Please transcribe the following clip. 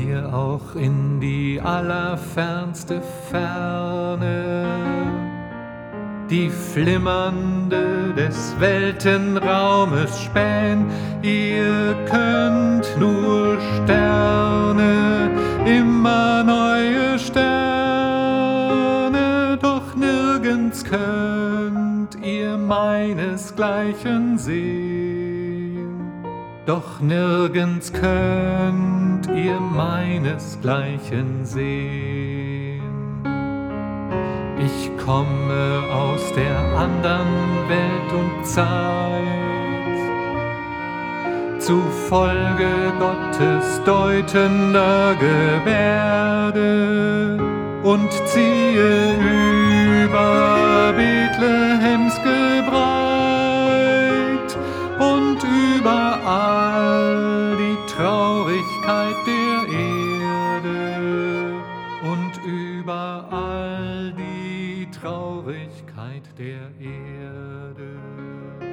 dir auch in die allerfernste Ferne, die Flimmernde des Weltenraumes spähen. Ihr könnt nur Sterne, immer neue Sterne, doch nirgends könnt ihr meinesgleichen sehen, doch nirgends könnt ihr meinesgleichen sehen. Ich komme aus der andern Welt und Zeit, zufolge Gottes deutender Gebärde, und ziehe über Bethlehems Gebreit und über all die Traurigkeit der Erde und über all die Traurigkeit der Erde.